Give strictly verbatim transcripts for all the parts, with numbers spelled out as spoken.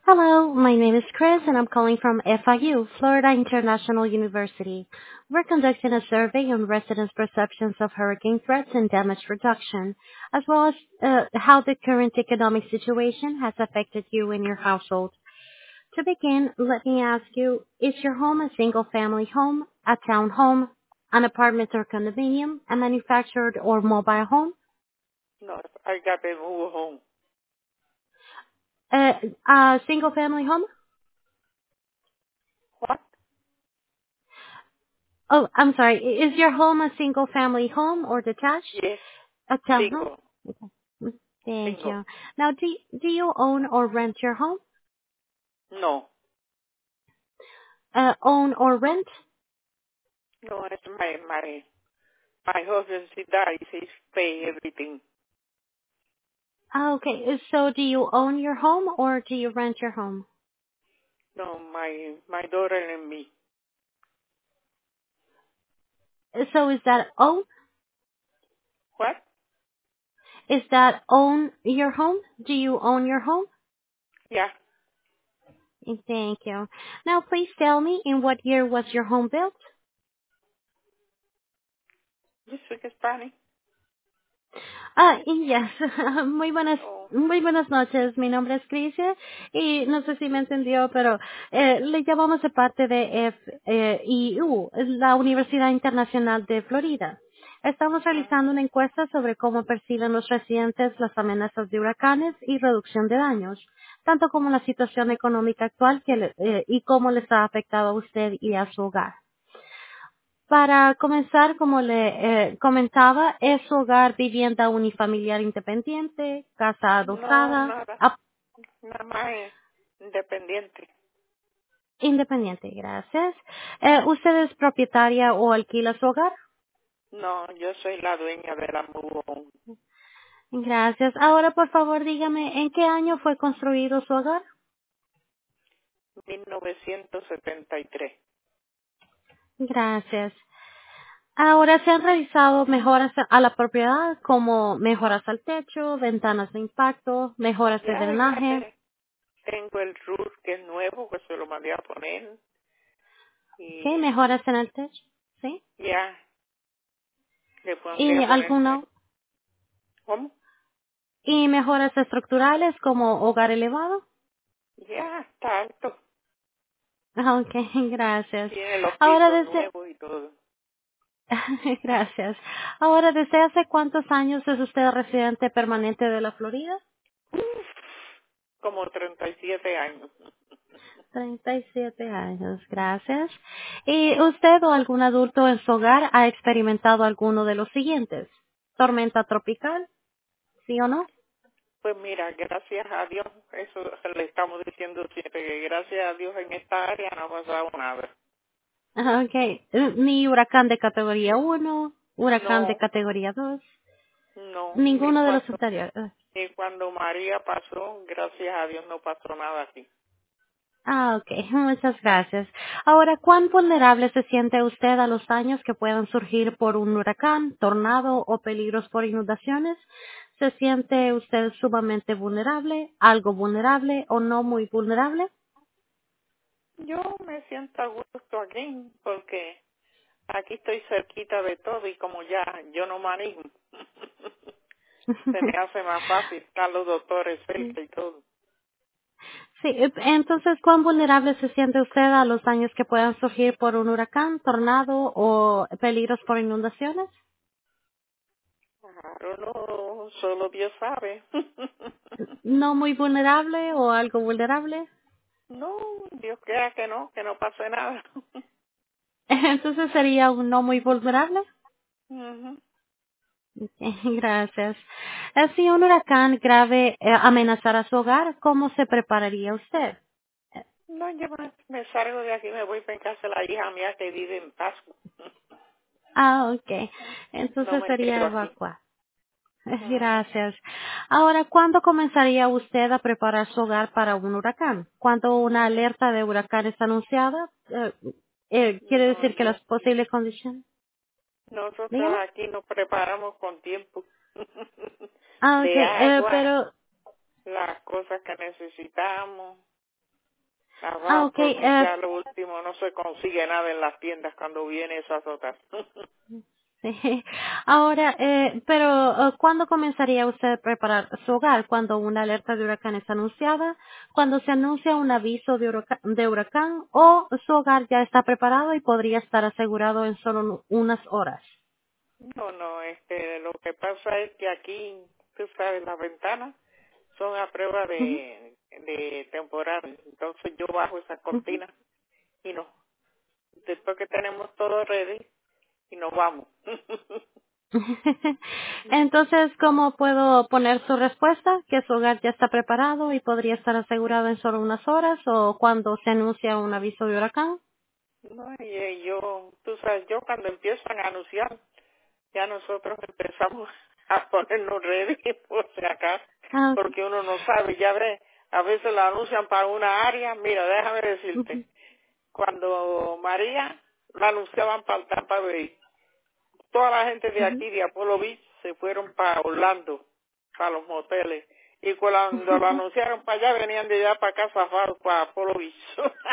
Hello, my name is Chris and I'm calling from F I U, Florida International University. We're conducting a survey on residents' perceptions of hurricane threats and damage reduction, as well as uh, how the current economic situation has affected you and your household. To begin, let me ask you, is your home a single-family home, a townhome, an apartment or condominium, a manufactured or mobile home? No, I got a move home. Uh, a single-family home? What? Oh, I'm sorry. Is your home a single-family home or detached? Yes, A townhome? single, Okay. Thank single. you. Now, do do you own or rent your home? No, Uh, own or rent? no, it's my, my, my husband, he dies, he's pay everything. Ah, okay. So, do you own your home or do you rent your home? No, my, my daughter and me. So, is that own? What? Is that own your home? Do you own your home? Yeah, Thank you. Now, please tell me, in what year was your home built? you speak Spanish? Ah, y yes. Muy buenas, Oh, muy buenas noches. Mi nombre es Crisia y no sé si me entendió, pero eh, le llamamos de parte de F I U, es la Universidad Internacional de Florida. Estamos mm, realizando una encuesta sobre cómo perciben los residentes las amenazas de huracanes y reducción de daños, tanto como la situación económica actual que le- eh, y cómo les ha afectado a usted y a su hogar. Para comenzar, como le eh, comentaba, es su hogar vivienda unifamiliar independiente, casa no, adosada, nada, ap- nada más independiente. independiente, gracias. Eh, ¿Usted es propietaria o alquila su hogar? No, yo soy la dueña de la move home. Gracias. Ahora, por favor, dígame, ¿en qué año fue construido su hogar? mil novecientos setenta y tres. Gracias. Ahora, ¿se han realizado mejoras a la propiedad como mejoras al techo, ventanas de impacto, mejoras de Ya, ya drenaje? te- tengo el roof que es nuevo, que se lo mandé a poner. ¿Sí? Y ¿Mejoras en el techo? ¿Sí? ya, le pondré ¿Y a poner alguna nuevo. ¿Cómo? y mejoras estructurales como hogar elevado? Ya, está alto. Ah, ok, gracias. Tiene los Ahora pisos desde, nuevos y todo. gracias. Ahora, ¿desde hace cuántos años es usted residente permanente de la Florida? Como treinta y siete años. Treinta y siete años, gracias. ¿Y usted o algún adulto en su hogar ha experimentado alguno de los siguientes? ¿Tormenta tropical? ¿Sí o no? Pues mira, gracias a Dios, eso le estamos diciendo siempre, que gracias a Dios en esta área no ha pasado nada. Ah, ok. Eh, Ni huracán de categoría uno, huracán de No, categoría dos, no, ni ninguno de los cuando, anteriores. ni cuando María pasó, gracias a Dios no pasó nada aquí. Ah, ok. Muchas gracias. Ahora, ¿cuán vulnerable se siente usted a los daños que puedan surgir por un huracán, tornado o peligros por inundaciones? ¿Se siente usted sumamente vulnerable, algo vulnerable o no muy vulnerable? Yo me siento a gusto aquí porque aquí estoy cerquita de todo y como ya yo no manejo, se me hace más fácil estar los doctores cerca y todo. Sí, eh, entonces, ¿cuán vulnerable se siente usted a los daños que puedan surgir por un huracán, tornado o peligros por inundaciones? Claro, no, solo Dios sabe. ¿No muy vulnerable o algo vulnerable? No, Dios quiera que no, que no pase nada. Entonces sería un no muy vulnerable. Ujú. Ok, gracias. Eh, Si un huracán grave eh, amenazara su hogar, ¿cómo se prepararía usted? No, yo me, me salgo de aquí, me voy para casa de la hija mía que vive en Pascua. Ah, ok. No Entonces me sería quedo aquí. evacuar. Ujú. Gracias. Ahora, ¿cuándo comenzaría usted a preparar su hogar para un huracán? ¿Cuándo una alerta de huracán es anunciada? Eh, eh, ¿Quiere No, decir que yo, las posibles condiciones? nosotros Dígame. aquí nos preparamos con tiempo Ah, ok. de Eh, agua, pero las cosas que necesitamos. Ah, Nada, ok. porque eh, ya lo último no se consigue nada en las tiendas cuando viene esa azota. sí. Ahora, eh, pero eh, ¿cuándo comenzaría usted a preparar su hogar? ¿Cuando una alerta de huracán es anunciada? ¿Cuando se anuncia un aviso de, huraca- de huracán? ¿O su hogar ya está preparado y podría estar asegurado en solo nu- unas horas? No, no, este, lo que pasa es que aquí, tú sabes, las ventanas son a prueba Ujú, de, de temporal. Entonces yo bajo esa ujú. cortina y no. Después que tenemos todo ready y nos vamos. Entonces, ¿cómo puedo poner su respuesta? ¿Que su hogar ya está preparado y podría estar asegurado en solo unas horas? ¿O cuando se anuncia un aviso de huracán? No, y eh, yo, tú sabes, yo cuando empiezan a anunciar, ya nosotros empezamos a ponernos ready por si acaso, Ah, ok. porque uno no sabe, ya ves, a veces la anuncian para una área. Mira, déjame Ujú, decirte, cuando María la anunciaban para el Tampa Bay, toda la gente de ujú. aquí, de Apollo Beach, se fueron para Orlando, para los moteles. Y cuando lo anunciaron para allá, venían de allá para acá, zafados para Apollo Beach.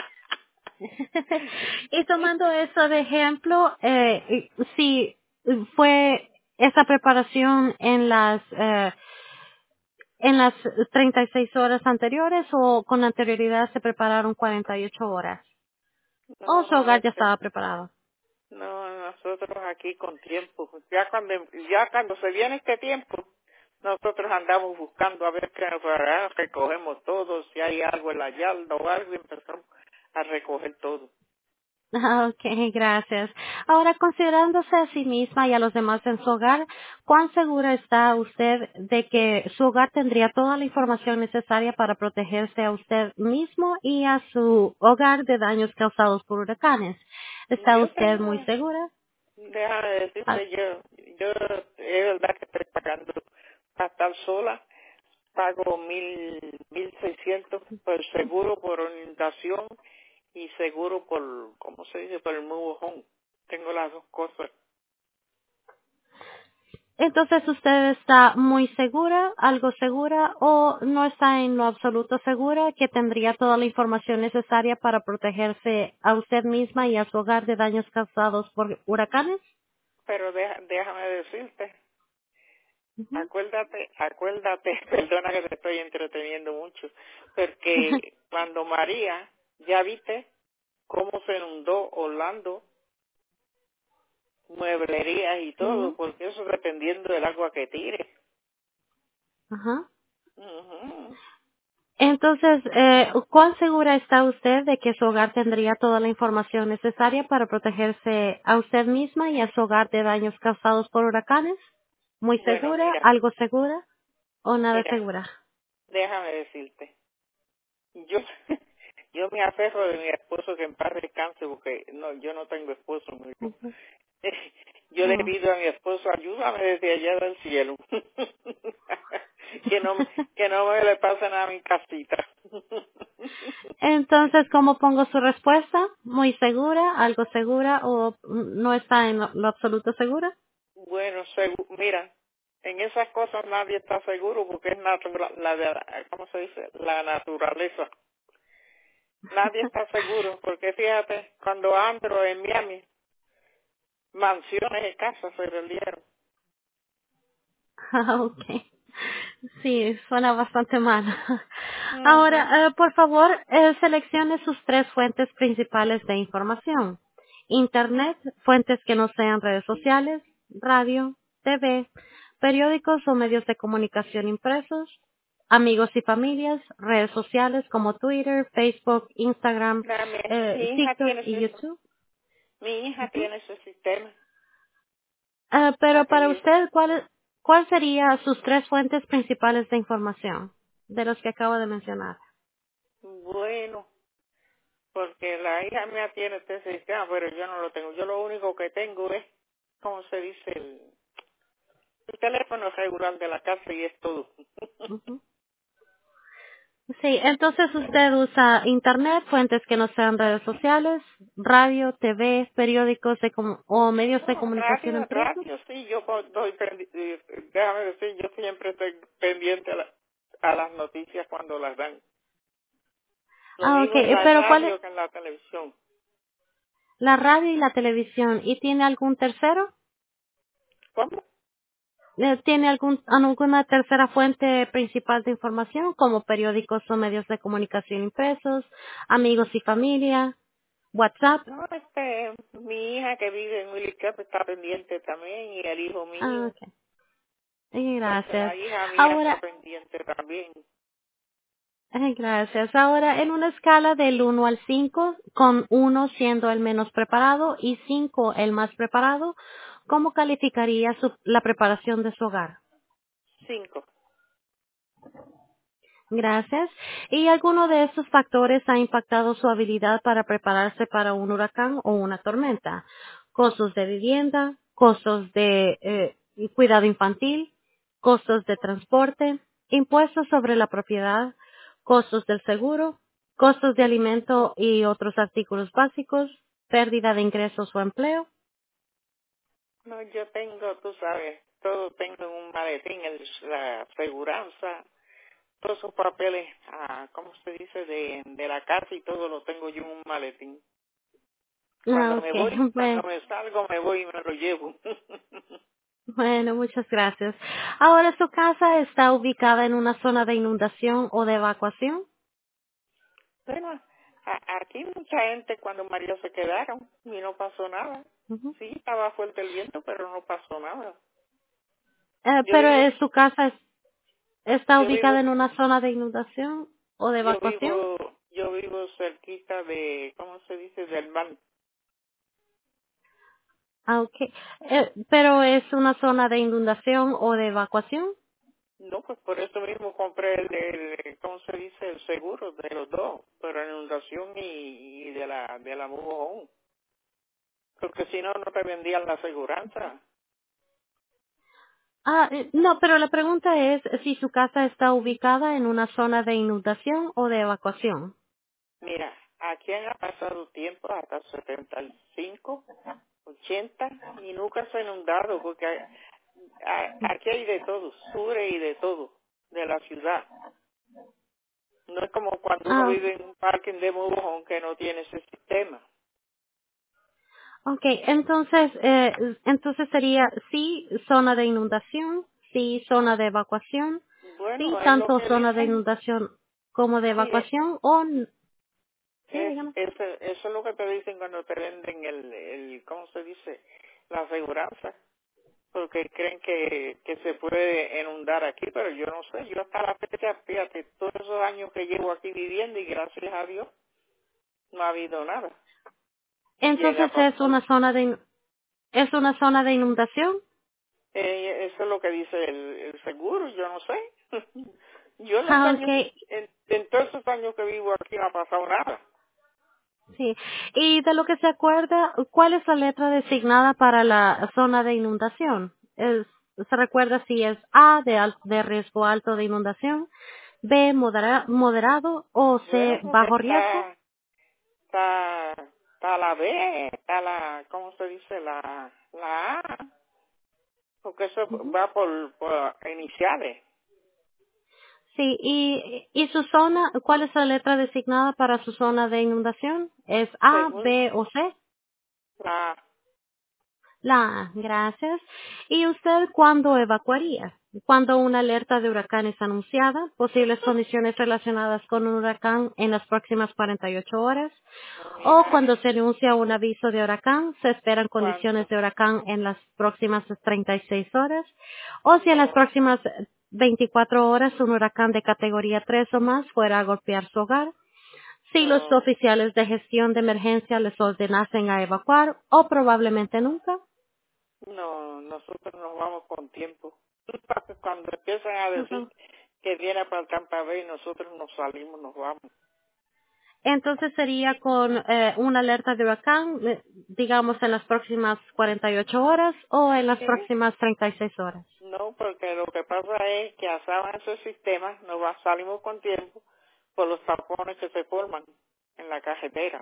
Y tomando eso de ejemplo, eh, si fue esa preparación en las eh, en las treinta y seis horas anteriores o con anterioridad se prepararon cuarenta y ocho horas, o su No, hogar ya este, estaba preparado. no, nosotros aquí con tiempo. Ya cuando, ya cuando se viene este tiempo, nosotros andamos buscando a ver qué nos hará, recogemos todo, si hay algo en la yarda o algo, y empezamos a recoger todo. Ah, ok, gracias. Ahora, considerándose a sí misma y a los demás en su hogar, ¿cuán segura está usted de que su hogar tendría toda la información necesaria para protegerse a usted mismo y a su hogar de daños causados por huracanes? ¿Está Yo usted muy tengo, segura? déjame Ah, decirte, yo, yo, es verdad que estoy pagando para estar sola, pago mil, mil seiscientos por seguro por inundación y seguro por, ¿cómo se dice? Por el mojón. Tengo las dos cosas. entonces, ¿usted está muy segura, algo segura o no está en lo absoluto segura que tendría toda la información necesaria para protegerse a usted misma y a su hogar de daños causados por huracanes? Pero deja- déjame decirte, Ujú. acuérdate, acuérdate, perdona que te estoy entreteniendo mucho, porque cuando María, ya viste cómo se inundó Orlando, mueblerías y todo, Ujú. porque eso dependiendo del agua que tire. Ajá. Ujú. Entonces, eh, ¿cuán segura está usted de que su hogar tendría toda la información necesaria para protegerse a usted misma y a su hogar de daños causados por huracanes? ¿Muy Bueno, segura, mira, algo segura o nada mira, segura? déjame decirte, yo yo me aferro de mi esposo que en paz descanse, porque no, yo no tengo esposo, mi hijo. Ujú. Yo le Oh. pido a mi esposo, ayúdame desde allá del cielo. que no me- que no me le pase nada a mi casita. Entonces, ¿cómo pongo su respuesta? ¿Muy segura, algo segura o mm, no está en lo, lo absoluto segura? Bueno, segu- mira, en esas cosas nadie está seguro porque es natural, la de- ¿cómo se dice? La naturaleza. Nadie está seguro porque fíjate, cuando ando en Miami, mansiones y casas se vendieron. Ah, okay. Sí, suena bastante mal. Ujú. Ahora, eh, por favor, eh, seleccione sus tres fuentes principales de información. Internet, fuentes que no sean redes sociales, radio, T V, periódicos o medios de comunicación impresos, amigos y familias, redes sociales como Twitter, Facebook, Instagram, Mira, mi, eh, mi hija TikTok tiene y ese, YouTube. mi hija Ujú. tiene ese sistema. Ah, pero para Aquí, usted, ¿cuál, ¿cuál sería sus tres fuentes principales de información de los que acabo de mencionar? bueno, porque la hija mía tiene este sistema, pero yo no lo tengo. Yo lo único que tengo es, ¿cómo se dice? El, el teléfono regular de la casa y es todo. Ujú. Sí, entonces usted usa Internet, fuentes que no sean redes sociales, radio, T V, periódicos de comu- o medios de No, comunicación radio, impresos. radio, sí, yo co- doy, prendi- eh, déjame decir, yo siempre estoy pendiente a, la- a las noticias cuando las dan. Lo Ah, mismo en okay, la pero ¿cuál es radio que en la televisión. la radio y la televisión? ¿Y tiene algún tercero? ¿Cómo? Eh, ¿Tiene algún, alguna tercera fuente principal de información, como periódicos o medios de comunicación impresos, amigos y familia, WhatsApp? No, este, mi hija que vive en Willicap está pendiente también y el hijo Ah, mío. okay. Eh, Entonces Gracias. la hija mía está Ahora, pendiente también. eh, gracias. Ahora, en una escala del uno al cinco, con uno siendo el menos preparado y cinco el más preparado, ¿cómo calificaría su- la preparación de su hogar? Cinco. Gracias. ¿Y alguno de estos factores ha impactado su habilidad para prepararse para un huracán o una tormenta? Costos de vivienda, costos de eh, cuidado infantil, costos de transporte, impuestos sobre la propiedad, costos del seguro, costos de alimento y otros artículos básicos, pérdida de ingresos o empleo. No, yo tengo, tú sabes, todo tengo en un maletín, el, la aseguranza, todos esos papeles, ah, ¿cómo se dice? De, de la casa y todo lo tengo yo en un maletín. Ah, Cuando me voy, ok. cuando Bueno. me salgo, me voy y me lo llevo. Bueno, muchas gracias. Ahora, ¿su casa está ubicada en una zona de inundación o de evacuación? Bueno, a- aquí mucha gente cuando María se quedaron y no pasó nada. Ujú. Sí, estaba fuerte el viento, pero no pasó nada. Eh, Yo pero vivo, eh, ¿su casa es- está yo ubicada vivo, en una zona de inundación o de yo evacuación? vivo, yo vivo cerquita de, ¿cómo se dice? Del mar. Ah, ok. Eh, pero ¿es una zona de inundación o de evacuación? No, pues por eso mismo compré el, el, ¿cómo se dice? El seguro de los dos, pero inundación y, y de la, de la move home. Porque si no, no te vendían la aseguranza. Ah, eh, no, pero la pregunta es si su casa está ubicada en una zona de inundación o de evacuación. Mira, aquí han pasado tiempo hasta setenta y cinco, ochenta y nunca se ha inundado porque a- a- aquí hay de todo, sure y de todo, de la ciudad. No es como cuando uno Ah, vive en un parque de mojón que no tiene ese sistema. okay, entonces, eh, entonces sería sí zona de inundación, sí zona de evacuación, sí Bueno, es lo tanto que zona de dicen. inundación como de Sí, es, evacuación o n- sí, es, dígame. eso, eso es lo que te dicen cuando te venden el, el ¿cómo se dice? La aseguranza. Porque creen que, que se puede inundar aquí, pero yo no sé. Yo hasta la fecha, fíjate, todos esos años que llevo aquí viviendo y gracias a Dios no ha habido nada. Llega Entonces a es pasar. una zona de in- es una zona de inundación. Eh, eso es lo que dice el, el seguro, yo no sé. Yo en los Ah, años, okay, en, en todos esos años que vivo aquí no ha pasado nada. sí. Y de lo que se acuerda, ¿cuál es la letra designada para la zona de inundación? Es- ¿Se recuerda si es A de, al- de riesgo alto de inundación, B modera- moderado o C Bueno, porque bajo riesgo? está, está, está la B, está la, ¿cómo se dice? La, la A, porque eso Ujú. va por, por iniciales. Sí, y, y su zona, ¿cuál es la letra designada para su zona de inundación? ¿Es A, Según B o C? la, La A, gracias. ¿Y usted cuándo evacuaría? Cuando una alerta de huracán es anunciada, posibles condiciones relacionadas con un huracán en las próximas cuarenta y ocho horas, no, o mira, cuando se anuncia un aviso de huracán, se esperan condiciones cuando, de huracán en las próximas treinta y seis horas, o si en las no, próximas veinticuatro horas un huracán de categoría tres o más fuera a golpear su hogar, si los no, oficiales de gestión de emergencia les ordenasen a evacuar, o probablemente nunca. no, nosotros nos vamos con tiempo. Cuando empiezan a decir Ujú. que viene para el Tampa Bay, nosotros nos salimos, nos vamos. Entonces sería con eh, una alerta de huracán, eh, digamos en las próximas cuarenta y ocho horas o en las Sí. próximas treinta y seis horas. No, porque lo que pasa es que asaban esos sistemas, nos va- salimos con tiempo por los tapones que se forman en la carretera.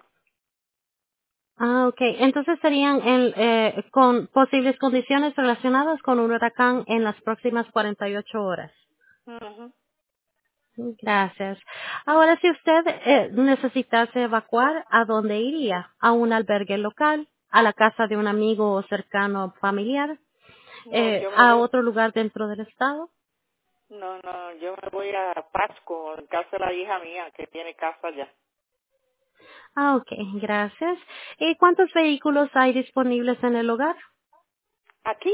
Ah, ok. Entonces serían en, eh, con posibles condiciones relacionadas con un huracán en las próximas cuarenta y ocho horas. Ujú. Gracias. Ahora, si usted eh, necesitase evacuar, ¿a dónde iría? ¿A un albergue local? ¿A la casa de un amigo o cercano familiar? No, Eh, yo me ¿A voy, otro lugar dentro del estado? no, no, yo me voy a Pasco, en casa de la hija mía, que tiene casa allá. Ah, ok, gracias. ¿Y cuántos vehículos hay disponibles en el hogar? Aquí,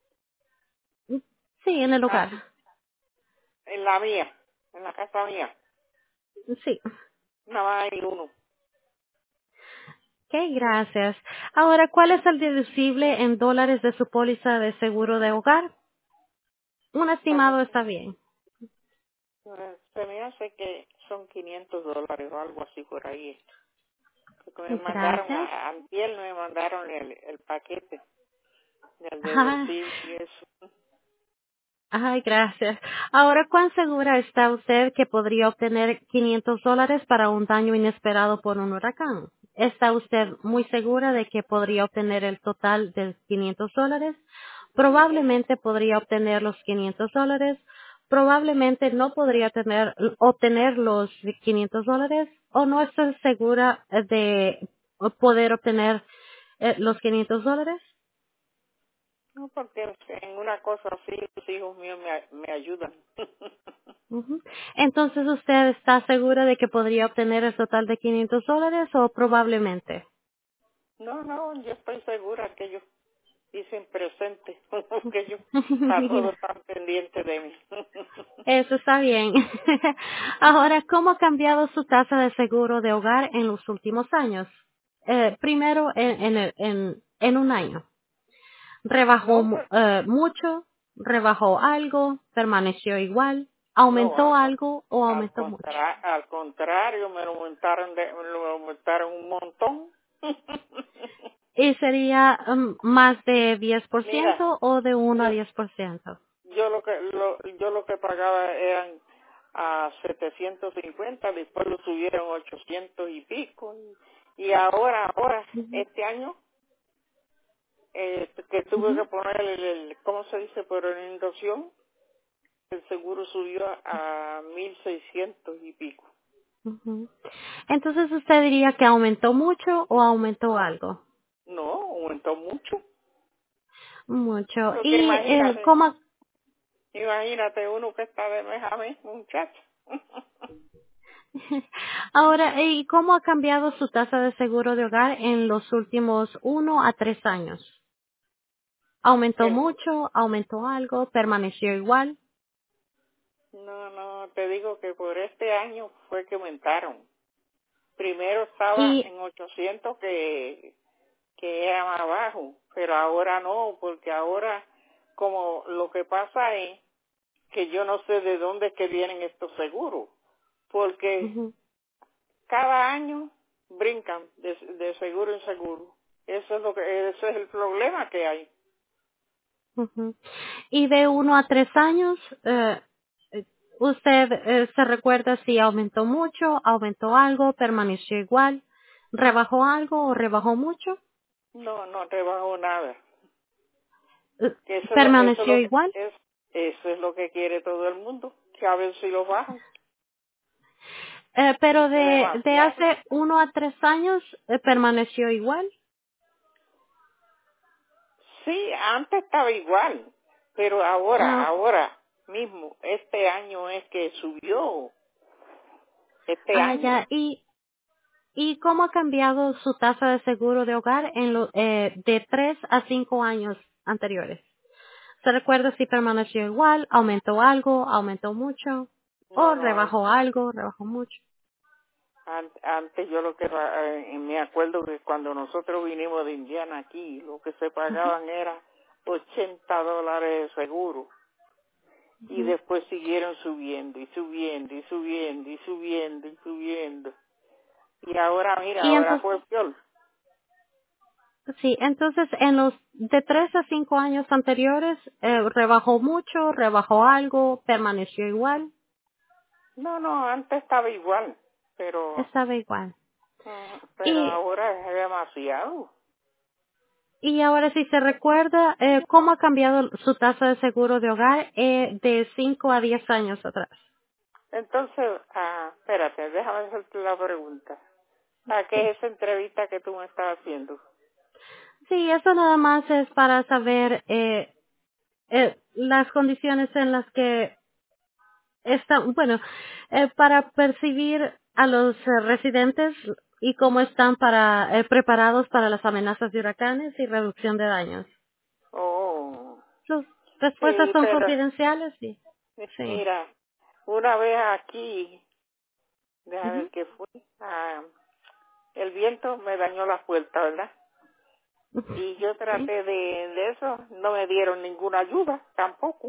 Sí, en el hogar. aquí, en la mía, en la casa mía, Sí. nada más hay uno. Ok, gracias. Ahora, ¿cuál es el deducible en dólares de su póliza de seguro de hogar? Un estimado Parece, está bien. eh, se me hace que son quinientos dólares o algo así por ahí. Porque me mandaron, Gracias. a antier me mandaron el, el paquete del Ah, deducible y eso. ay, gracias. Ahora, ¿cuán segura está usted que podría obtener quinientos dólares para un daño inesperado por un huracán? ¿Está usted muy segura de que podría obtener el total de quinientos dólares? Bien. Probablemente podría obtener los quinientos dólares. Probablemente no podría tener, obtener los quinientos dólares. ¿O no está segura de poder obtener eh, los quinientos dólares? No, porque en una cosa así los hijos míos me, me ayudan. Ujú. Entonces, ¿usted está segura de que podría obtener el total de quinientos dólares o probablemente? No, no, yo estoy segura que ellos dicen presente, porque ellos a todos Mira, están pendientes de mí. eso está bien. Ahora, ¿cómo ha cambiado su tasa de seguro de hogar en los últimos años? Eh, primero, en, en, el- en, en un año. ¿Rebajó No, mu- pues, eh, mucho? ¿Rebajó algo? ¿Permaneció igual? ¿Aumentó no, no, algo o al, aumentó mucho? contra, al contrario, me lo aumentaron, de, me lo aumentaron un montón. ¿Y sería mm, más de diez por Mira, ciento o de uno a yo, diez por ciento? yo lo que lo, yo lo que pagaba eran a setecientos cincuenta, después lo subieron a ochocientos y pico, y, y ahora, ahora, Ujú, este año, eh, que tuve ujú. que poner el, el- ¿cómo se dice? Por inundación, el seguro subió a mil seiscientos y pico. Ujú. Entonces, ¿usted diría que aumentó mucho o aumentó algo? No, aumentó mucho. Mucho. Porque ¿Y el imagínate, cómo? imagínate uno que está de mes a mes, muchacho. Ahora, ¿y cómo ha cambiado su tasa de seguro de hogar en los últimos uno a tres años? ¿Aumentó El- mucho? ¿Aumentó algo? ¿Permaneció igual? no, no, te digo que por este año fue que aumentaron. Primero estaba Y, en ochocientos que, que era más bajo, pero ahora no, porque ahora como lo que pasa es que yo no sé de dónde es que vienen estos seguros, porque ujú, cada año brincan de, de seguro en seguro. Eso es lo que, ese es el problema que hay. ujú. Y de uno a tres años, eh, eh, ¿usted eh, se recuerda si aumentó mucho, aumentó algo, permaneció igual, rebajó algo o rebajó mucho? No, no te bajo nada. Eh, Que eso es lo, eso es ¿Permaneció lo que igual? es, eso es lo que quiere todo el mundo, que a ver si lo bajan. Eh, pero Es de, de demasiado. hace uno a tres años eh, permaneció igual. Sí, antes estaba igual, pero ahora, Ah, ahora mismo, este año es que subió, este ah, año. ya. ¿Y, ¿Y cómo ha cambiado su tasa de seguro de hogar en lo, eh, de tres a cinco años anteriores? ¿Se recuerda si permaneció igual, aumentó algo, aumentó mucho, o No, no, rebajó algo, rebajó mucho? an- antes yo lo que, pa- eh, me acuerdo que cuando nosotros vinimos de Indiana aquí, lo que se Ujú, pagaban era ochenta dólares de seguro. Y ujú. después siguieron subiendo y subiendo y subiendo y subiendo y subiendo. Y ahora, mira, Y ahora entonces, fue peor. sí, entonces en los de tres a cinco años anteriores, eh, rebajó mucho, rebajó algo, permaneció igual, No, no, antes estaba igual, pero estaba igual. mm, pero Y, ahora es demasiado. y ahora si se recuerda, eh, ¿cómo ha cambiado su tasa de seguro de hogar eh, de cinco a diez años atrás? Entonces, ah, espérate, déjame hacerte la pregunta. ¿A qué es esa entrevista que tú me estás haciendo? Sí, eso nada más es para saber eh, eh, las condiciones en las que están, bueno, eh, para percibir a los eh, residentes y cómo están para eh, preparados para las amenazas de huracanes y reducción de daños. Oh, Sus respuestas sí, son pero confidenciales, sí. Sí. mira, una vez aquí, déjame Ujú. ver qué fue, ah, el viento me dañó la puerta, ¿verdad? Y yo Sí. traté de, de eso, no me dieron ninguna ayuda tampoco.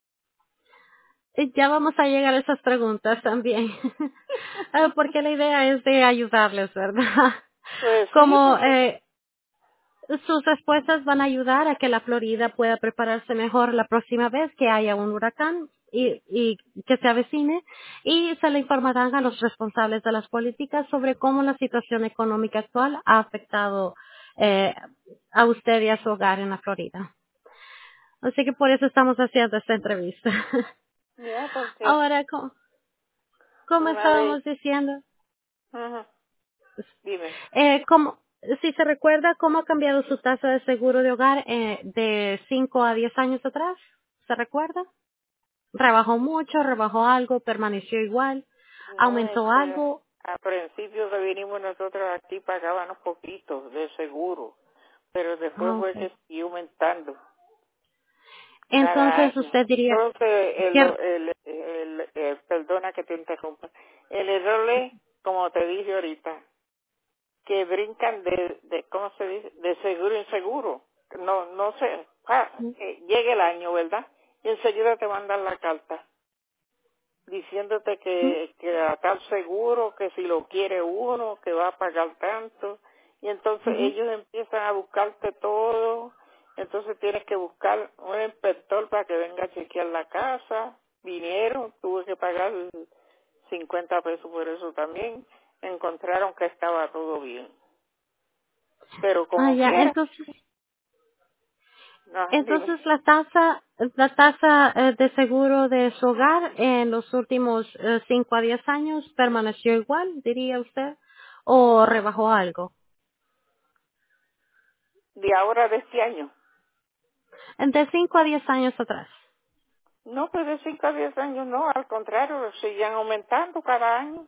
Y ya vamos a llegar a esas preguntas también. Ah, porque la idea es de ayudarles, ¿verdad? Pues sí, Como porque eh, sus respuestas van a ayudar a que la Florida pueda prepararse mejor la próxima vez que haya un huracán y, y que se avecine, y se le informarán a los responsables de las políticas sobre cómo la situación económica actual ha afectado eh, a usted y a su hogar en la Florida. Así que por eso estamos haciendo esta entrevista. ya, porque Ahora, ¿cómo, cómo una vez, estábamos diciendo? ajá, dime, Eh, ¿cómo, si se recuerda cómo ha cambiado su tasa de seguro de hogar eh, de cinco a diez años atrás, ¿se recuerda? ¿Rebajó mucho, rebajó algo, permaneció igual, no, aumentó este, algo? a principio que vinimos nosotros aquí pagábamos poquitos de seguro, pero después Ah, fue okay. que siguió aumentando cada Entonces año. usted diría Entonces, el, que... el, el, el- perdona que te interrumpa, el error es, como te dije ahorita, que brincan de, de ¿cómo se dice? De seguro en seguro. No, no sé, ah, eh, llega el año, ¿verdad? Y enseguida te mandan la carta diciéndote que, que a tal seguro, que si lo quiere uno, que va a pagar tanto. Y entonces ellos empiezan a buscarte todo. Entonces tienes que buscar un inspector para que venga a chequear la casa. Vinieron, tuve que pagar cincuenta pesos por eso también. Encontraron que estaba todo bien. Pero Ah, como ya, quiera, entonces, no, dime. entonces la tasa, la tasa eh, de seguro de su hogar en los últimos eh, cinco a diez años permaneció igual, diría usted, o rebajó algo. De ahora de este año. De cinco a diez años atrás. No, pues de cinco a diez años no, al contrario, siguen aumentando cada año.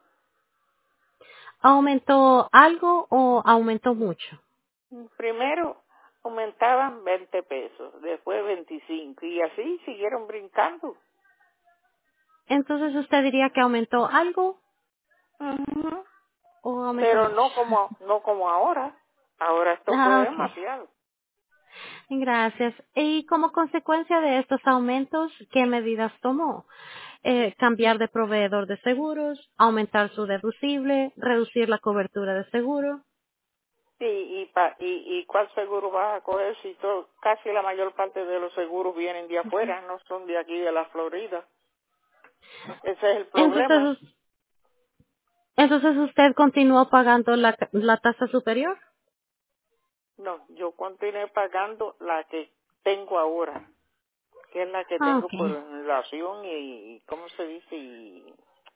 ¿Aumentó algo o aumentó mucho? Primero aumentaban veinte pesos, después veinticinco y así siguieron brincando. Entonces usted diría que aumentó algo Ujú. o aumentó Pero mucho. no como no como ahora. Ahora esto fue Ah, ok. demasiado. Gracias. Y como consecuencia de estos aumentos, ¿qué medidas tomó? Eh, cambiar de proveedor de seguros, aumentar su deducible, reducir la cobertura de seguro. Y, y, pa- y, y cuál seguro vas a coger si todo, casi la mayor parte de los seguros vienen de afuera, no son de aquí de la Florida. Ese es el problema. Entonces, entonces usted continuó pagando la, la tasa superior. No, yo continué pagando la que tengo ahora, que es la que Ah, tengo ok. por relación y, y ¿cómo se dice? Y,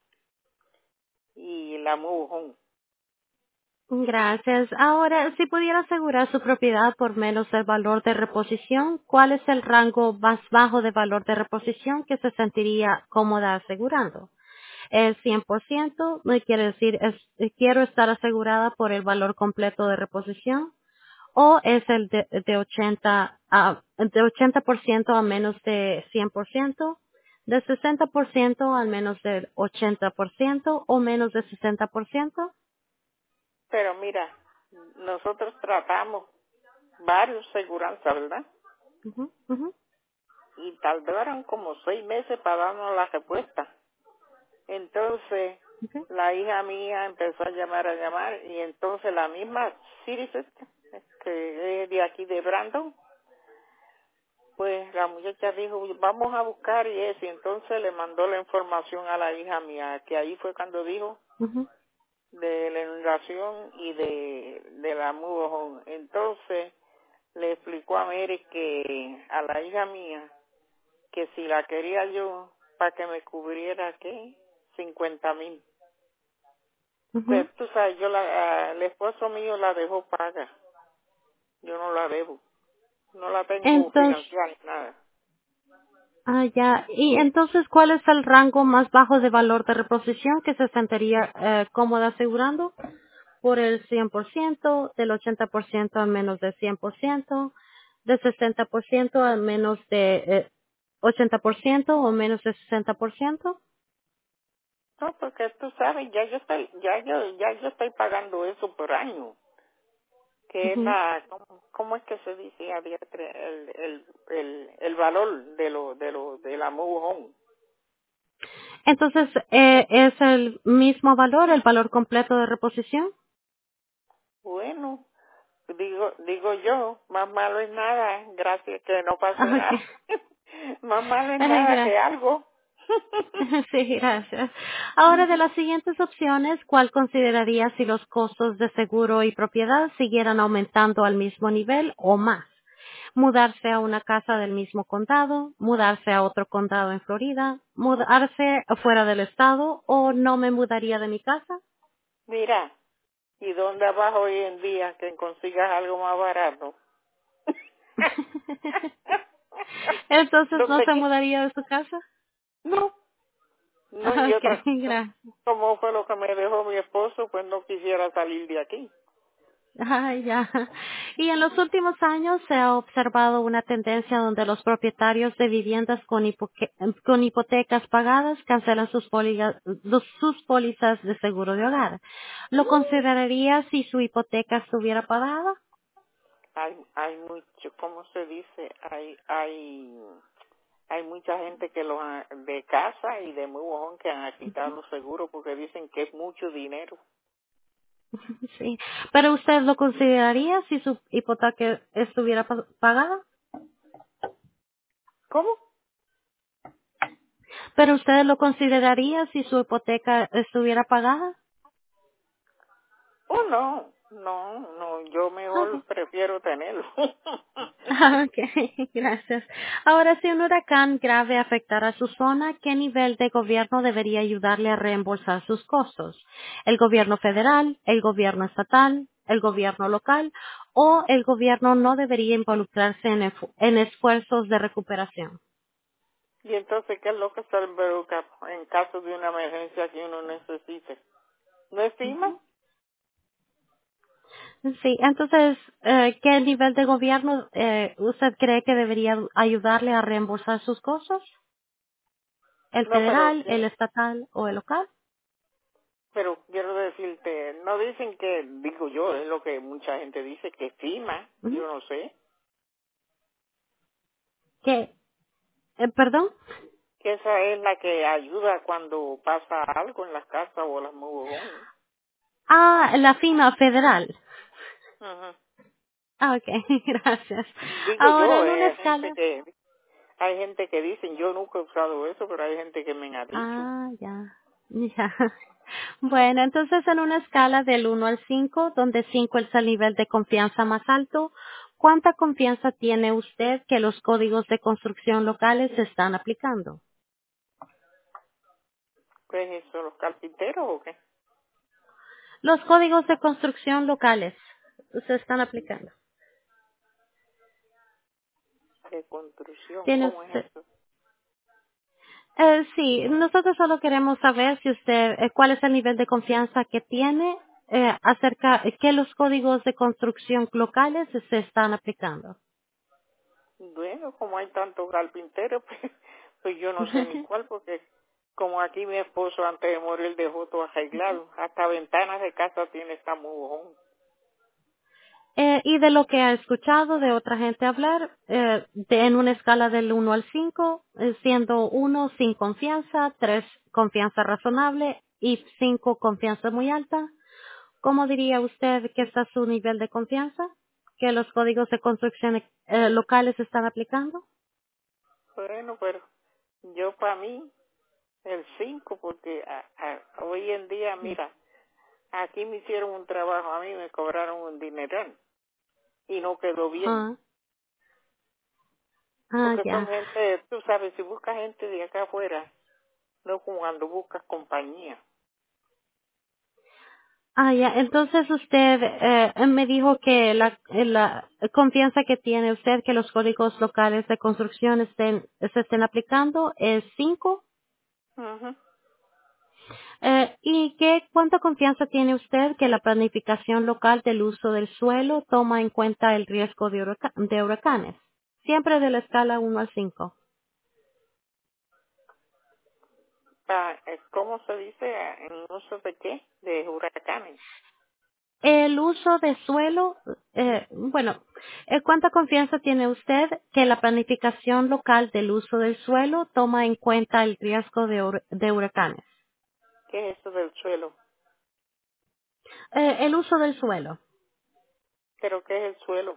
y la move. Gracias. Ahora, si pudiera asegurar su propiedad por menos del valor de reposición, ¿cuál es el rango más bajo de valor de reposición que se sentiría cómoda asegurando? ¿Es cien por ciento? ¿Me quiere decir, es, eh, quiero estar asegurada por el valor completo de reposición? ¿O es el de, de ochenta a, de ochenta por ciento a menos de cien por ciento? ¿De sesenta por ciento al menos del ochenta por ciento o menos de sesenta por ciento? Pero mira, nosotros tratamos varios seguranzas, ¿verdad? Ujú, ujú. Y tardaron como seis meses para darnos la respuesta. Entonces, Okay. la hija mía empezó a llamar, a llamar, y entonces la misma Citizen, que es de aquí de Brandon, pues la muchacha dijo, vamos a buscar y eso, y entonces le mandó la información a la hija mía, que ahí fue cuando dijo Ujú, de la inundación y de, de la mudojón. Entonces le explicó a Mary que a la hija mía que si la quería yo para que me cubriera qué cincuenta mil. Ujú. Pues tú sabes, yo la, el esposo mío la dejó paga. Yo no la debo. No la tengo Entonces, financiada ni nada. ah, ya. Y entonces, ¿cuál es el rango más bajo de valor de reposición que se sentiría eh, cómoda asegurando? Por el cien por ciento, del ochenta por ciento a menos del cien por ciento, del sesenta por ciento a menos de eh, ochenta por ciento o menos de sesenta por ciento. No, porque tú sabes, ya yo estoy, ya yo, ya yo estoy pagando eso por año. Que es Ujú. la, ¿cómo, cómo es que se dice? Adiatre, El, el, el, el valor de lo, de lo, de la move home. Entonces, eh, ¿es el mismo valor, el valor completo de reposición? Bueno, digo, digo yo, más malo es nada, gracias que no pase Ah, ok. nada. Más malo es Ay, nada que gracias. algo. Sí, gracias. Ahora, de las siguientes opciones, ¿cuál consideraría si los costos de seguro y propiedad siguieran aumentando al mismo nivel o más? Mudarse a una casa del mismo condado, mudarse a otro condado en Florida, mudarse fuera del estado o no me mudaría de mi casa. Mira, ¿y dónde vas hoy en día que consigas algo más barato? Entonces, ¿no ¿Dónde se qué? mudaría de su casa? No, no, y Ok, otra cosa, gracias. como fue lo que me dejó mi esposo, pues no quisiera salir de aquí. Ay, ya. Y en los últimos años se ha observado una tendencia donde los propietarios de viviendas con, hipoque- con hipotecas pagadas cancelan sus, póligas- los- sus pólizas de seguro de hogar. ¿Lo consideraría si su hipoteca estuviera pagada? Hay, hay mucho, ¿cómo se dice? Hay, hay, hay mucha gente que lo ha- de casa y de muy bajón que han quitado los seguros porque dicen que es mucho dinero. Sí. ¿Pero usted lo consideraría si su hipoteca estuviera pa- pagada? ¿Cómo? ¿Pero usted lo consideraría si su hipoteca estuviera pagada? Oh, no, no, no, yo Ok. mejor prefiero tenerlo. Ah, ok, gracias. Ahora, si un huracán grave afectara su zona, ¿qué nivel de gobierno debería ayudarle a reembolsar sus costos? ¿El gobierno federal, el gobierno estatal, el gobierno local o el gobierno no debería involucrarse en, efu- en esfuerzos de recuperación? Y entonces, ¿qué es lo que se involucra en caso de una emergencia que uno necesite? ¿No estima? Sí, entonces, eh, ¿qué nivel de gobierno eh, usted cree que debería ayudarle a reembolsar sus costos? ¿El No, pero federal, el estatal o el local? pero quiero decirte, no dicen que, digo yo, es lo que mucha gente dice, que estima, Ujú. yo no sé, ¿Qué? Eh, ¿Perdón? que esa es la que ayuda cuando pasa algo en las casas o las mujeres. Ah, la FIMA federal. Ujú. Ah, ok, gracias. Digo Ahora, yo, en una eh, hay gente escala. que, hay gente que dicen, yo nunca he usado eso, pero hay gente que me ha dicho. Ah, ya. Ya. Bueno, entonces en una escala del uno al cinco, donde cinco es el nivel de confianza más alto, ¿cuánta confianza tiene usted que los códigos de construcción locales se están aplicando? ¿Qué es eso, los carpinteros o qué? Los códigos de construcción locales se están aplicando. De construcción, ¿Tiene ¿cómo usted? es eso? Eh, sí, nosotros solo queremos saber si usted, eh, cuál es el nivel de confianza que tiene eh, acerca de que los códigos de construcción locales se están aplicando. Bueno, como hay tantos carpinteros, pues, pues yo no sé ni cuál, porque como aquí mi esposo antes de morir dejó todo arreglado, hasta ventanas de casa tiene esta mujón. Eh, y de lo que ha escuchado de otra gente hablar, eh, de, en una escala del uno al cinco, eh, siendo uno sin confianza, tres confianza razonable y cinco confianza muy alta, ¿cómo diría usted que está su nivel de confianza? ¿Que los códigos de construcción eh, locales se están aplicando? Bueno, pero yo para mí el cinco, porque a- a- hoy en día, mira, aquí me hicieron un trabajo, a mí me cobraron un dineral y no quedó bien. Ah, ah, Porque son ya. gente, tú sabes, si busca gente de acá afuera, no como cuando buscas compañía. Ah, ya. Entonces usted eh, me dijo que la, la confianza que tiene usted que los códigos locales de construcción estén, se estén aplicando es cinco. Ujú. Eh, ¿Y qué, cuánta confianza tiene usted que la planificación local del uso del suelo toma en cuenta el riesgo de, huraca- de huracanes? Siempre de la escala uno al cinco. Ah, eh, ¿Cómo se dice en uso de qué? De huracanes. El uso de suelo, eh, bueno, eh, ¿cuánta confianza tiene usted que la planificación local del uso del suelo toma en cuenta el riesgo de, hur- de huracanes? ¿Qué es eso del suelo? Eh, el uso del suelo. ¿Pero qué es el suelo?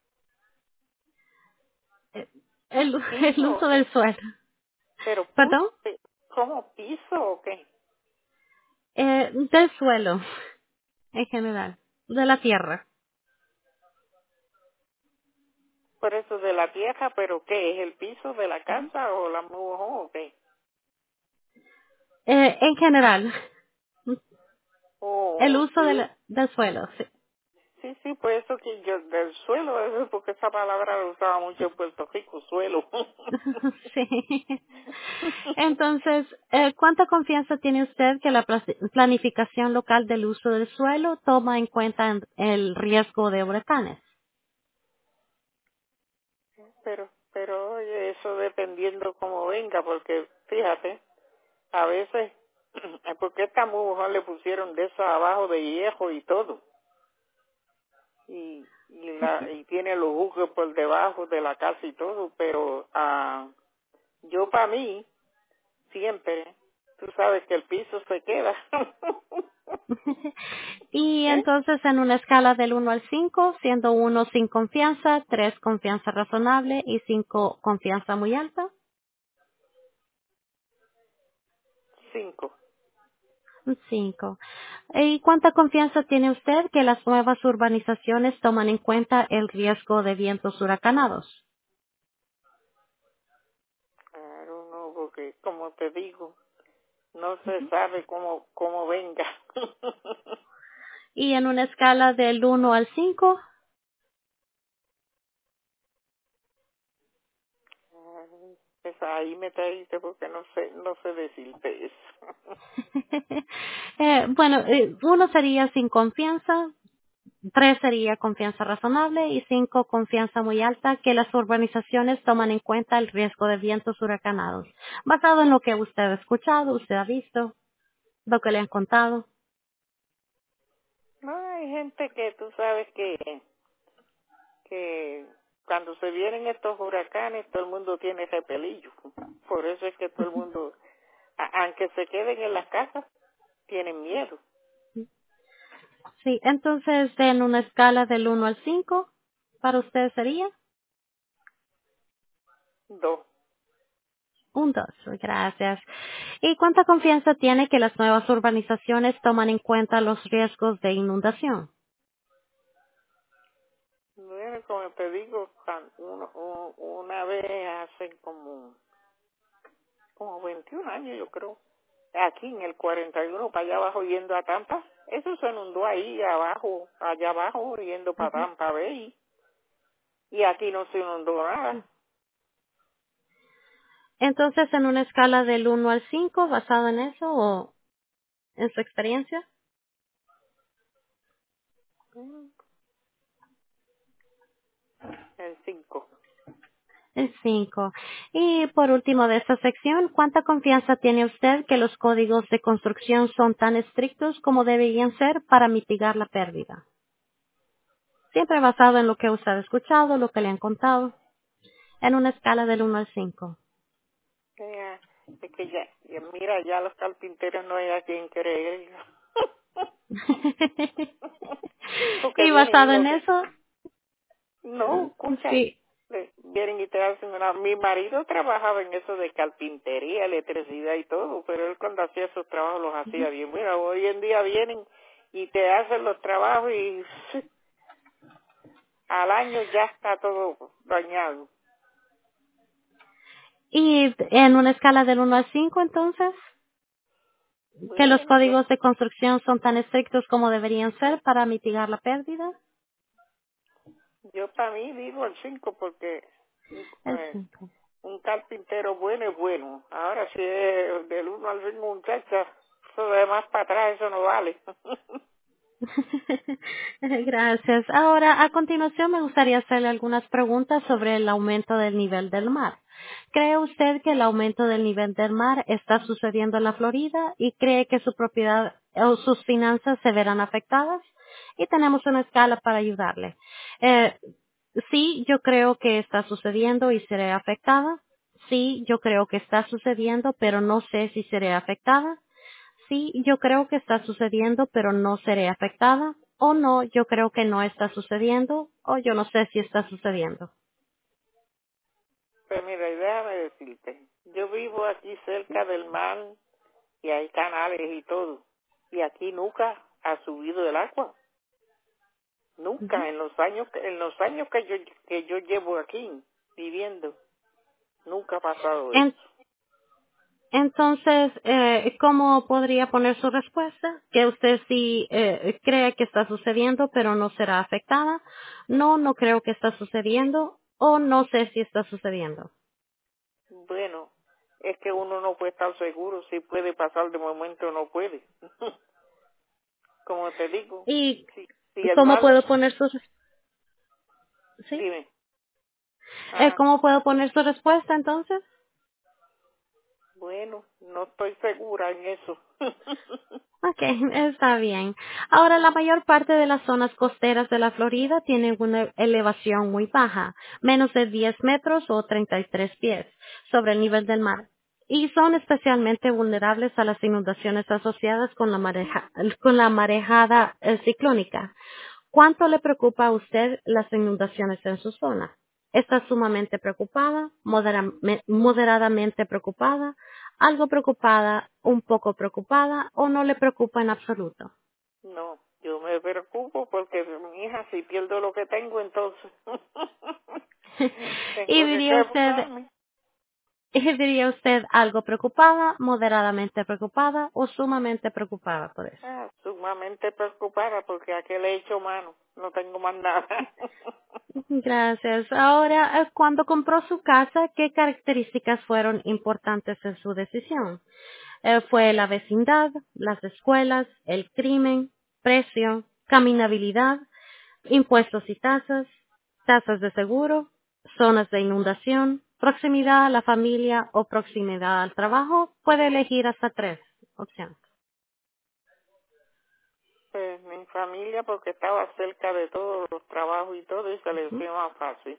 Eh, el, el ¿Piso uso o del qué? suelo. ¿Pero pu- ¿Perdón? cómo piso o qué? Eh, del suelo, en general. De la tierra. Por eso de la tierra, ¿pero qué? ¿Es el piso de la casa o la muro o qué? Eh, en general. El Oh, uso de sí. la- del suelo, sí. Sí, sí, por eso que yo, del suelo, eso es porque esa palabra la usaba mucho en Puerto Rico, suelo. Sí. Entonces, eh, ¿cuánta confianza tiene usted que la pla- planificación local del uso del suelo toma en cuenta en- el riesgo de huracanes? pero, pero, oye, eso dependiendo cómo venga, porque fíjate, a veces, porque esta mujer le pusieron de eso abajo de hierro y todo, y, y, la, y tiene los jugos por debajo de la casa y todo, pero ah yo para mí, siempre, tú sabes que el piso se queda. Y ¿Eh? entonces, en una escala del uno al cinco, siendo uno sin confianza, tres confianza razonable y cinco confianza muy alta. Cinco. Un cinco. ¿Y cuánta confianza tiene usted que las nuevas urbanizaciones toman en cuenta el riesgo de vientos huracanados? Claro, no, porque como te digo, no se sabe cómo, cómo venga. Y en una escala del uno al cinco. Ay, pues ahí me traíste porque no sé, no sé decirte eso. Eh, bueno, eh, uno sería sin confianza, tres sería confianza razonable y cinco confianza muy alta que las urbanizaciones toman en cuenta el riesgo de vientos huracanados, basado en lo que usted ha escuchado, usted ha visto, lo que le han contado. No, hay gente que tú sabes que, que cuando se vienen estos huracanes todo el mundo tiene repelillo. Por eso es que todo el mundo, a- aunque se queden en las casas, tienen miedo. Sí, entonces en una escala del uno al cinco, para usted sería Dos. un dos. Gracias. ¿Y cuánta confianza tiene que las nuevas urbanizaciones toman en cuenta los riesgos de inundación? Bueno, como te digo, cuan- uno- u- una vez hace como, como veintiún años, yo creo, aquí en el cuarenta y uno, para allá abajo yendo a Tampa, eso se inundó ahí abajo, allá abajo yendo para Ujú. Tampa Bay, y aquí no se inundó nada. Entonces, en una escala del uno al cinco, basado en eso o en su experiencia, Mm, El cinco. el cinco. Y por último de esta sección, ¿cuánta confianza tiene usted que los códigos de construcción son tan estrictos como deberían ser para mitigar la pérdida? Siempre basado en lo que usted ha escuchado, lo que le han contado, en una escala del uno al cinco. Ya, es que ya, ya, mira, ya los carpinteros no hay a quien creer. Porque Y vienen y basado en lo que eso, no, escucha, sí. le- vienen y te hacen una... Mi marido trabajaba en eso de carpintería, electricidad y todo, pero él cuando hacía esos trabajos los hacía bien. Mira, hoy en día vienen y te hacen los trabajos y al año ya está todo dañado. Y en una escala del uno al cinco, entonces. que los Bueno, yo, códigos de construcción son tan estrictos como deberían ser para mitigar la pérdida. yo para mí digo el cinco porque El eh, cinco. un carpintero bueno es bueno. Ahora si es del uno al cinco muchacha, eso de más para atrás, eso no vale. Gracias. Ahora, a continuación, me gustaría hacerle algunas preguntas sobre el aumento del nivel del mar. ¿Cree usted que el aumento del nivel del mar está sucediendo en la Florida y cree que su propiedad o sus finanzas se verán afectadas? Y tenemos una escala para ayudarle. Eh, sí, yo creo que está sucediendo y seré afectada. Sí, yo creo que está sucediendo, pero no sé si seré afectada. Sí, yo creo que está sucediendo, pero no seré afectada. O no, yo creo que no está sucediendo. O yo no sé si está sucediendo. Pues mira, y déjame decirte, yo vivo aquí cerca del mar y hay canales y todo. Y aquí nunca ha subido el agua. Nunca, Ujú. en los años que, en los años que yo, que yo llevo aquí viviendo, nunca ha pasado eso. En- entonces, eh, ¿cómo podría poner su respuesta? Que usted sí eh, cree que está sucediendo, pero no será afectada. No, no creo que está sucediendo. O no sé si está sucediendo. Bueno, es que uno no puede estar seguro si puede pasar de momento o no puede. Como te digo, ¿Y si, si el cómo mal, puedo poner su, sí? dime, Eh, ah, ¿Cómo puedo poner su respuesta entonces? bueno, no estoy segura en eso. Ok, está bien. Ahora, la mayor parte de las zonas costeras de la Florida tienen una elevación muy baja, menos de diez metros o treinta y tres pies sobre el nivel del mar, y son especialmente vulnerables a las inundaciones asociadas con la, mareja- con la marejada eh, ciclónica. ¿Cuánto le preocupa a usted las inundaciones en su zona? ¿Está sumamente preocupada, modera- me- moderadamente preocupada, algo preocupada, un poco preocupada o no le preocupa en absoluto? No, yo me preocupo porque mi hija, si pierdo lo que tengo, entonces y tengo que diría usted, quebrarme. y diría usted algo preocupada, moderadamente preocupada o sumamente preocupada por eso. Ah, sumamente preocupada porque a qué le he hecho mano, no tengo más nada. Gracias. Ahora, eh, cuando compró su casa, ¿qué características fueron importantes en su decisión? Eh, fue la vecindad, las escuelas, el crimen, precio, caminabilidad, impuestos y tasas, tasas de seguro, zonas de inundación, proximidad a la familia o proximidad al trabajo. Puede elegir hasta tres opciones. Pues mi familia porque estaba cerca de todos los trabajos y todo y se le Ujú. hacía más fácil.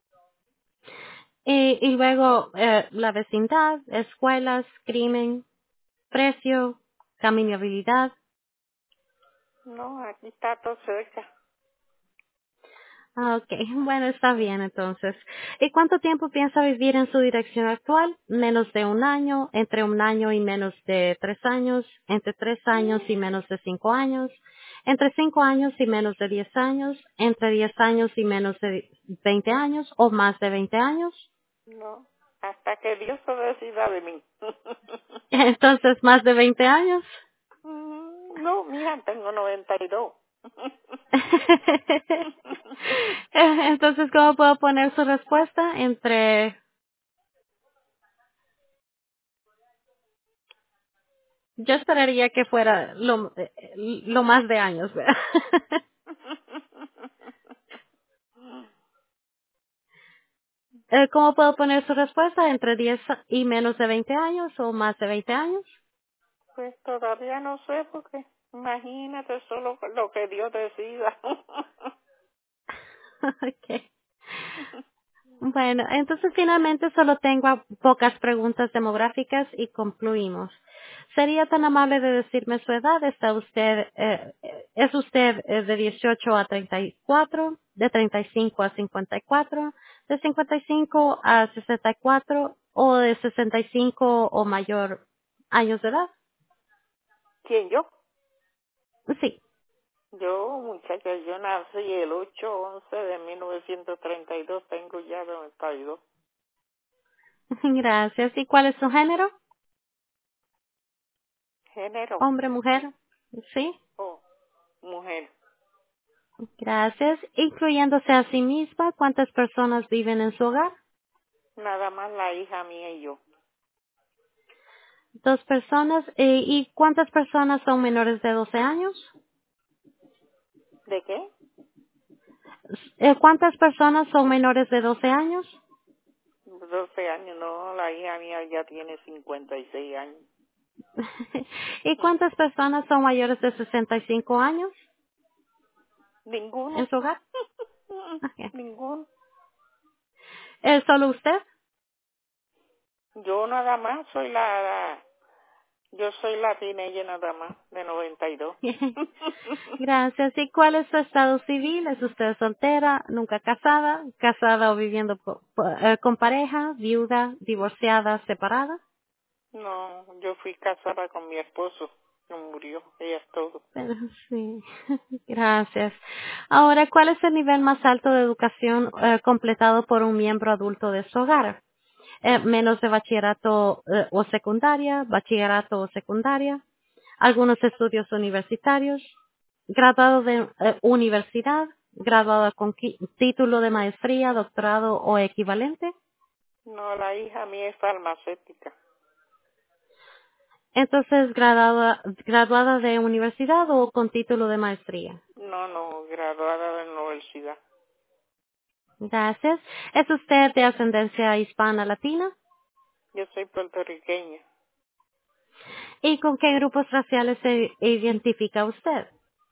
Y, y luego eh, la vecindad, escuelas, crimen, precio, caminabilidad. No, aquí está todo cerca. Ah, ok, bueno, está bien entonces. ¿Y cuánto tiempo piensa vivir en su dirección actual? ¿Menos de un año, entre un año y menos de tres años, entre tres años y menos de cinco años, entre cinco años y menos de diez años, entre diez años y menos de veinte años o más de veinte años? No, hasta que Dios se decida de mí. Entonces, más de veinte años. Mm, no, mira, tengo noventa y dos. Entonces, ¿cómo puedo poner su respuesta? Entre, yo esperaría que fuera lo, eh, lo más de años, ¿verdad? Eh, ¿Cómo puedo poner su respuesta? ¿Entre diez y menos de veinte años o más de veinte años? Pues todavía no sé porque imagínate solo lo que Dios decida. Okay. Bueno, entonces finalmente solo tengo pocas preguntas demográficas y concluimos. ¿Sería tan amable de decirme su edad? ¿Está usted, eh, eh, ¿Es usted eh, de dieciocho a treinta y cuatro, de treinta y cinco a cincuenta y cuatro, de cincuenta y cinco a sesenta y cuatro o de sesenta y cinco o mayor años de edad? ¿Quién yo? Sí. Yo, muchacha, yo nací el ocho once de mil novecientos treinta y dos, tengo ya noventa y dos. Gracias. ¿Y cuál es su género? género. Hombre, mujer. Sí. Oh, mujer. Gracias. Incluyéndose a sí misma, ¿cuántas personas viven en su hogar? Nada más la hija mía y yo. Dos personas. Eh, ¿Y cuántas personas son menores de doce años? ¿De qué? Eh, ¿Cuántas personas son menores de doce años? doce años, no, la hija mía ya tiene cincuenta y seis años. ¿Y cuántas personas son mayores de sesenta y cinco años Ninguno. en su hogar? Okay. Ninguno. ¿Es solo usted? Yo nada más soy la, la yo soy la teenager nada más, de noventa y dos. Gracias. ¿Y cuál es su estado civil? ¿Es usted soltera, nunca casada, casada o viviendo po- po- eh, con pareja, viuda, divorciada, separada? No, yo fui casada con mi esposo, no murió, ella es todo. Pero sí, gracias. Ahora, ¿cuál es el nivel más alto de educación eh, completado por un miembro adulto de su hogar? Eh, menos de bachillerato eh, o secundaria, bachillerato o secundaria, algunos estudios universitarios, graduado de eh, universidad, graduado con qui- título de maestría, doctorado o equivalente. No, la hija mía es farmacéutica. Entonces, graduada, graduada de universidad o con título de maestría. No, no, graduada de la universidad. Gracias. ¿Es usted de ascendencia hispana latina? Yo soy puertorriqueña. ¿Y con qué grupos raciales se identifica usted?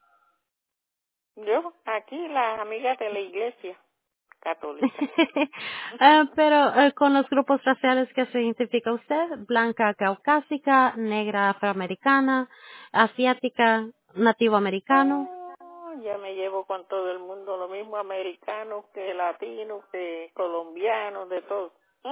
Yo, aquí las amigas de la iglesia católica. Ah, pero eh, con los grupos raciales que se identifica usted, blanca caucásica, negra afroamericana, asiática, nativo americano. Ah, ya me llevo con todo el mundo, lo mismo americanos que latinos, que colombianos, de todo.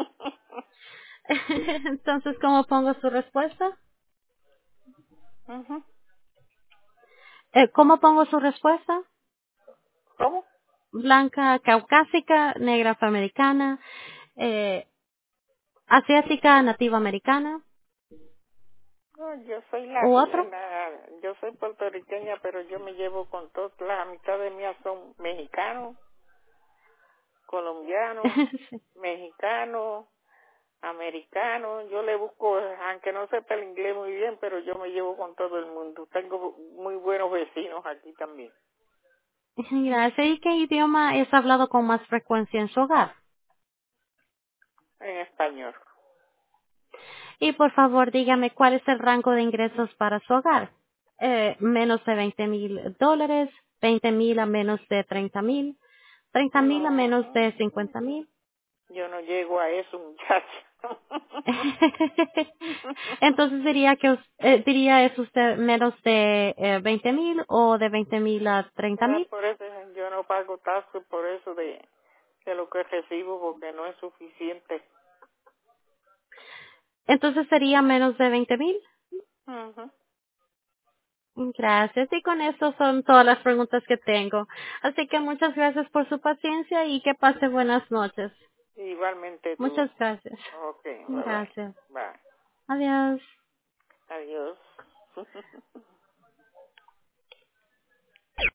Entonces, ¿cómo pongo su respuesta? Ujú. Eh, ¿Cómo pongo su respuesta? ¿Cómo? Blanca caucásica, negra afroamericana, eh, asiática, nativa americana, No, yo soy la, ¿u la, otro? la- yo soy puertorriqueña, pero yo me llevo con todos, la mitad de mías son mexicanos, colombianos, Sí. mexicanos, americanos. Yo le busco, aunque no sepa el inglés muy bien, pero yo me llevo con todo el mundo. Tengo muy buenos vecinos aquí también, Gracias. ¿Y qué idioma es hablado con más frecuencia en su hogar? en español. Y por favor, dígame cuál es el rango de ingresos para su hogar. Eh, menos de veinte mil dólares, veinte mil a menos de treinta mil, treinta mil a menos No, de cincuenta mil. yo no llego a eso, muchacha. Entonces diría que us- eh, diría es usted menos de eh, veinte mil o de veinte mil a treinta Ah, mil. por eso yo no pago taxes por eso de, de lo que recibo porque no es suficiente. Entonces sería menos de veinte mil. Ujú. Gracias. Y con eso son todas las preguntas que tengo. Así que muchas gracias por su paciencia y que pase buenas noches. Igualmente tú. Muchas gracias. Ok, bye bye. Gracias. Bye. Adiós. Adiós.